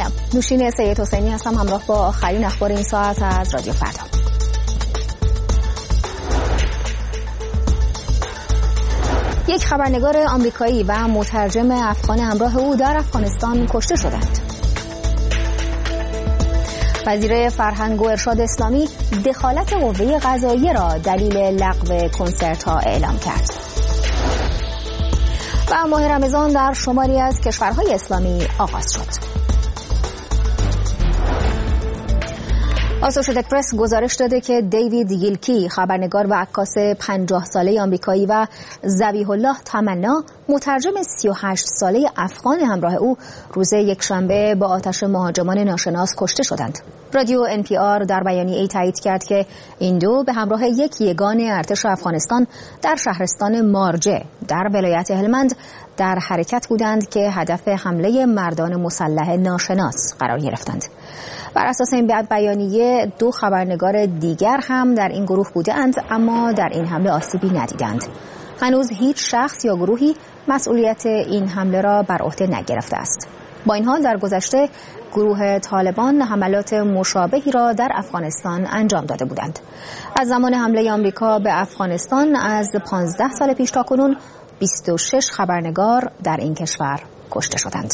سلام، نوشین سید حسینی هستم همراه با آخرین اخبار این ساعت از رادیو فردا. یک خبرنگار آمریکایی و مترجم افغان همراه او در افغانستان کشته شدند. وزیر فرهنگ و ارشاد اسلامی دخالت قوه قضاییه را دلیل لغو کنسرت‌ها اعلام کرد. و ماه رمضان در شماری از کشورهای اسلامی آغاز شد. آسوشیتد پرس گزارش داده که دیوید ییلکی، خبرنگار و عکاس 50 ساله آمریکایی، و ذبیح الله تمنا، مترجم 38 ساله افغان همراه او، روز یکشنبه با آتش مهاجمان ناشناس کشته شدند. رادیو NPR در بیانیه‌ای تایید کرد که این دو به همراه یک یگان ارتش افغانستان در شهرستان مارجه در ولایت هلمند در حرکت بودند که هدف حمله مردان مسلح ناشناس قرار گرفتند. بر اساس این بیانیه دو خبرنگار دیگر هم در این گروه بودند، اما در این حمله آسیبی ندیدند. هنوز هیچ شخص یا گروهی مسئولیت این حمله را بر عهده نگرفته است. با این حال در گذشته گروه طالبان حملات مشابهی را در افغانستان انجام داده بودند. از زمان حمله آمریکا به افغانستان از 15 سال پیش تا کنون 26 خبرنگار در این کشور کشته شدند.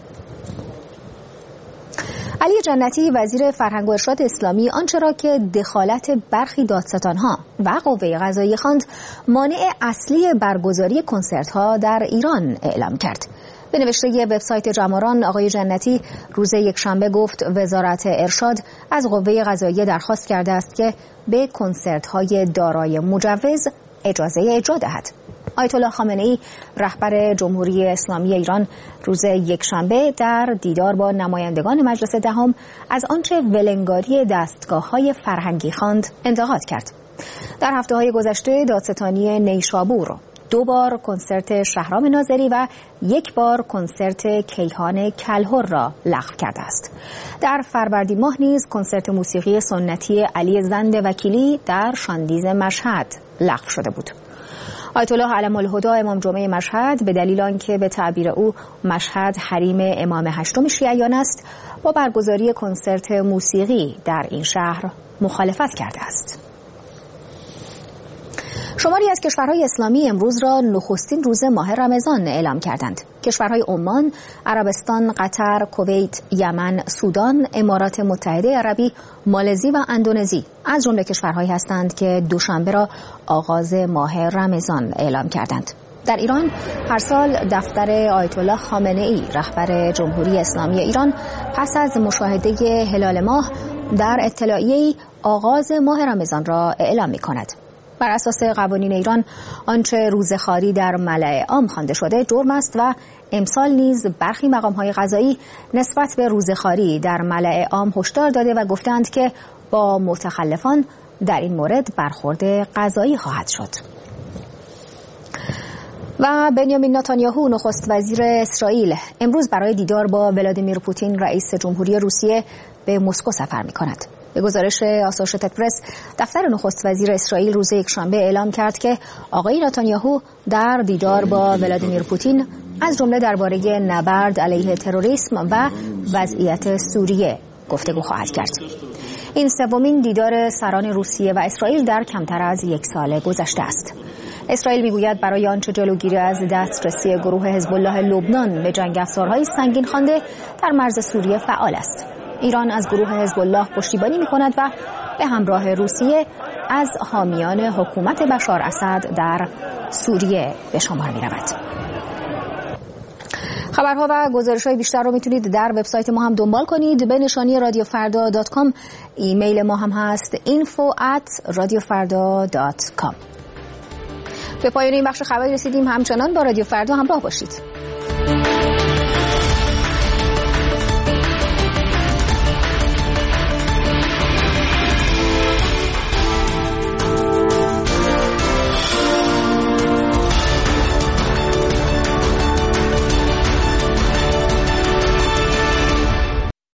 علی جنتی، وزیر فرهنگ و ارشاد اسلامی، آنچه را که دخالت برخی دادستانها و قوه قضاییه خواند مانع اصلی برگزاری کنسرت‌ها در ایران اعلام کرد. به نوشته وبسایت جماران، آقای جنتی روز یکشنبه گفت وزارت ارشاد از قوه قضاییه درخواست کرده است که به کنسرت‌های دارای مجوز اجازه اجرا دهد. آیت الله خامنه‌ای، رهبر جمهوری اسلامی ایران، روز یکشنبه در دیدار با نمایندگان مجلس دهم از آنچه ولنگاری دستگاه‌های فرهنگی خواند انتقاد کرد. در هفته‌های گذشته دادستانی نیشابور 2 بار کنسرت شهرام ناظری و 1 بار کنسرت کیهان کلهر را لغو کرده است. در فروردین ماه نیز کنسرت موسیقی سنتی علی زند وکیلی در شاندیز مشهد لغو شده بود. آیت الله علم الهدی امام جمعه مشهد به دلیل آنکه به تعبیر او مشهد حریم امام هشتم شیعیان است، با برگزاری کنسرت موسیقی در این شهر مخالفت کرده است. شماری از کشورهای اسلامی امروز را نخستین روز ماه رمضان اعلام کردند. کشورهای عمان، عربستان، قطر، کویت، یمن، سودان، امارات متحده عربی، مالزی و اندونزی از جمله کشورهایی هستند که دوشنبه را آغاز ماه رمضان اعلام کردند. در ایران هر سال دفتر آیت الله خامنه‌ای، رهبر جمهوری اسلامی ایران، پس از مشاهده هلال ماه در اطلاعیه‌ای آغاز ماه رمضان را اعلام می‌کند. بر اساس قوانین ایران آنچه روزخواری در ملأ عام خوانده شده جرم است و امسال نیز برخی مقام‌های قضایی نسبت به روزخواری در ملأ عام هشدار داده و گفتند که با متخلفان در این مورد برخورد قضایی خواهد شد. و بنیامین نتانیاهو، نخست وزیر اسرائیل، امروز برای دیدار با ولادیمیر پوتین، رئیس جمهوری روسیه، به مسکو سفر می‌کند. به گزارش آسوشیتد پرس، دفتر نخست وزیر اسرائیل روز یکشنبه اعلام کرد که آقای نتانیاهو در دیدار با ولادیمیر پوتین از جمله درباره نبرد علیه تروریسم و وضعیت سوریه گفتگو خواهد کرد. این سومین دیدار سران روسیه و اسرائیل در کمتر از 1 سال گذشته است. اسرائیل میگوید برای آنچه جلوگیری از دسترسی گروه حزب الله لبنان به جنگ افزارهای سنگین خوانده در مرز سوریه فعال است. ایران از گروه حزب الله پشتیبانی می‌کند و به همراه روسیه از حامیان حکومت بشار اسد در سوریه به شمار می‌رود. خبرها و گزارش‌های بیشتر رو میتونید در وبسایت ما هم دنبال کنید به نشانی radiofarda.com. ایمیل ما هم هست info@radiofarda.com. به پایان این بخش خبری رسیدیم. همچنان با رادیو فردا همراه باشید.